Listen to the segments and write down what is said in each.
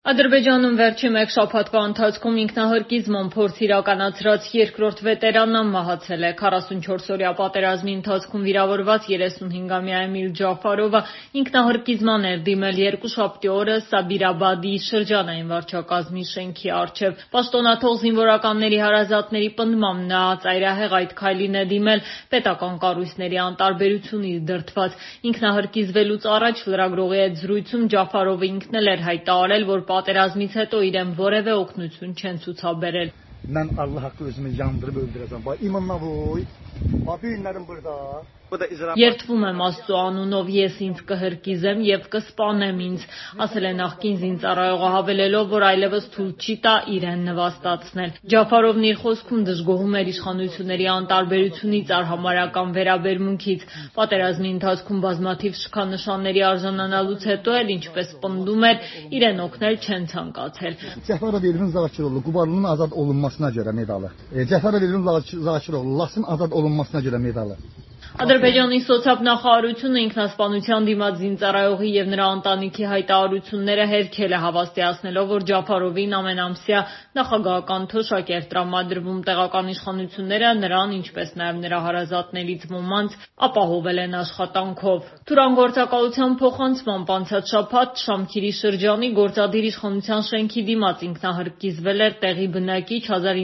Ադրբեջանում վերջի մեկ շաբաթվա ընթացքում ինքնահարկիզմոն փորձ իրականացրած երկրորդ վետերանն մահացել է։ 44-օրյա պատերազմի ընթացքում վիրավորված 35-ամյա Էմիլ Ջաֆարովը ինքնահարկիզման էր դիմել երկուշաբթի օրը Սաբիրաբադի շրջանային վարչակազմի շենքի առջև։ Պաշտոնաթող զինվորականների հարազատների պնդմամբ նա ծայրահեղ այդ քայլին է դիմել պետական կառույցների անտարբերությունից դրդված։ Ինքնահարկիզվելուց առաջ լրագրողի հետ զրույցում Ջաֆարովը ինքն էլ էր հայտարարել, որ պատերազմից հետո իրեն որևէ օգնություն չեն ցուցաբերել։ Mən Allah haqqı özümü yandırıb öldürəcəm. Bax imanla voy. Bax bu günlərim burada. Երդվում եմ Աստծո անունով, ես ինձ կհրկիզեմ եւ կսպանեմ ինձ, ասել է նախկին զինծառայողը, հավելելով, որ այլևս թույլ չի տա իրեն նվաստացնել։ Ջաֆարովն իր խոսքում դժգոհում էր իշխանությունների անտարբերությունից, արհամարհական վերաբերմունքից։ Պատերազմի ընթացքում բազմաթիվ շքանշանների արժանանալուց հետո էլ, ինչպես պնդում էր, իրեն օգնել չեն ցանկացել։ Cəfərov Elvin Zakiroğlu Qubarlının azad olunmasına görə medalı. Cəfərov Elvin Zakiroğlu Lasın azad olunmasına görə medalı. Ադրբեջանի սոցիալ-նախարարությունը ինքնասպանության դիմաց զինծառայողի եւ նրա ընտանիքի հայտարարությունները հերքել է, հավաստիացնելով, որ Ջաֆարովին ամենամսյա նախագահական թոշակ էր տրամադրվում։ Տեղական իշխանությունները նրան, ինչպես նաեւ նրա հարազատներից ոմանց, ապահովել են աշխատանքով։ Թուրան գործակալության փոխանցմամբ անցած շաբաթ Շամքիրի շրջանի գործադիր իշխանության շենքի դիմաց ինքնահարկիզվել էր տեղի բնակիչ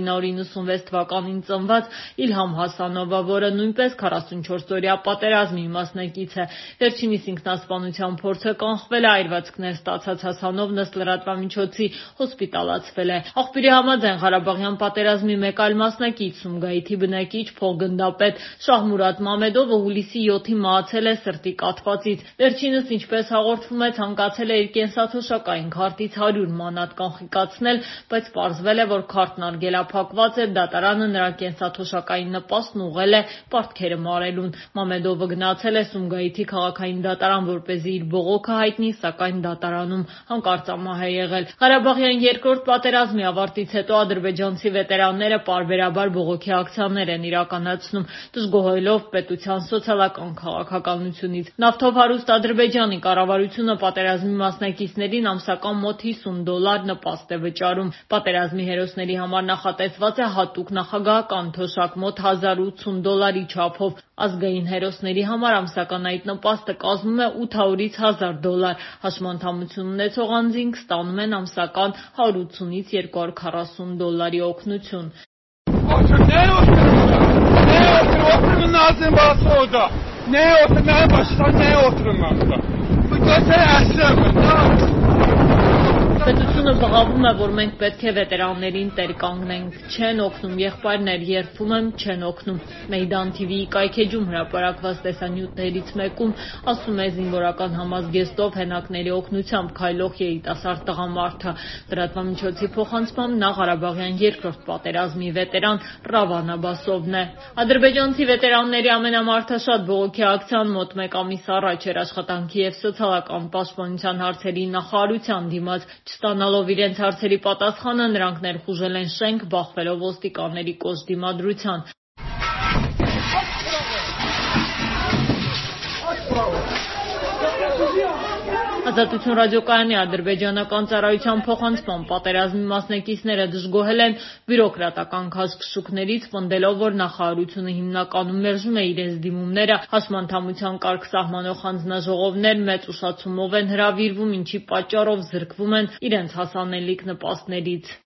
1996 թվականին ծնված Իլհամ Հասանովը, որը նույնպես 44-օրյա պատերազմի մասնակից է։ Վերջինիս ինքնասպանության փորձը կանխվել է, այրվածքներ ստացած Հասանովն ըստ լրատվամիջոցի հոսպիտալացվել է։ Աղբյուրի համաձայն Ղարաբաղյան պատերազմի մեկ այլ մասնակից Սումգայիթի բնակիչ փոխգնդապետ Շահմուրադ Մամեդովը հուլիսի 7-ին մահացել է սրտի կաթվածից։ Վերջինս, ինչպես հաղորդվում է, ցանկացել է իր կենսաթոշակային քարտից 100 մանատ կանխիկացնել, բայց պարզվել է, որ քարտն արգելափակված է, դատարանը նրա կենսաթոշակային նպաստն ուղղել է պարտքերը մարելուն։ Մամեդովը գնացել է Սումգայիթի քաղաքային դատարան, որպեսզի իր բողոքը հայտնի, սակայն դատարանում հանկարծամահ է եղել։ Ղարաբաղյան երկրորդ պատերազմի ավարտից հետո ադրբեջանցի վետերանները պարբերաբար բողոքի ակցիաներ են իրականացնում, դժգոհելով պետության սոցիալական քաղաքականությունից։ Նավթով հարուստ Ադրբեջանի կառավարությունը պատերազմի մասնակիցներին ամսական մոտ $50 նպաստ է վճարում։ Պատերազմի հերոսների համար նախատեսված է հատուկ նախագահական թոշակ մոտ $1080 չափով։ Ազգային հերոսների համար ամսական այդ նպաստը կազմում է $800-ից $1000։ Հաշմանդամություն ունեցող անձինք ստանում են ամսական $180-ից $240 օգնություն։ Պետությունը բղավում է, որ մենք պետք է վետերաններին տեր կանգնենք, չեն օգնում, եղբայրներ, երդվում եմ, չեն օգնում։ Մեյդան TV-ի կայքեջում հրապարակված տեսանյութերից մեկում ասում է զինվորական համազգեստով հենակների օգնությամբ քայլող երիտասարդ տղամարդը։ Լրատվամիջոցի փոխանցմամբ նա Ղարաբաղյան երկրորդ պատերազմի վետերան Ռավան Աբասովն է։ Ադրբեջանցի վետերանների ամենամարդաշատ բողոքի ակցիան մոտ մեկ ամիս առաջ էր աշխատանքի եւ սոցիալական պաշտպանության հարցերի նախարարության դիմաց։ Չստանալով իրենց հարցերի պատասխանը, նրանք ներխուժել են շենք, բախվելով ոստիկանների կոշտ դիմադրության։ Ազատություն ռադիոկայանի ադրբեջանական ծառայության փոխանցմամբ պատերազմի մասնակիցները դժգոհել են բյուրոկրատական քաշքշուկներից, պնդելով, որ նախարարությունը հիմնականում մերժում է իրենց դիմումները, հաշմանդամության կարգ սահմանող հանձնաժողովներ մեծ ուշացումով են հրավիրվում, ինչի պատճառով զրկվում են իրենց հասանելիք նպաստներից։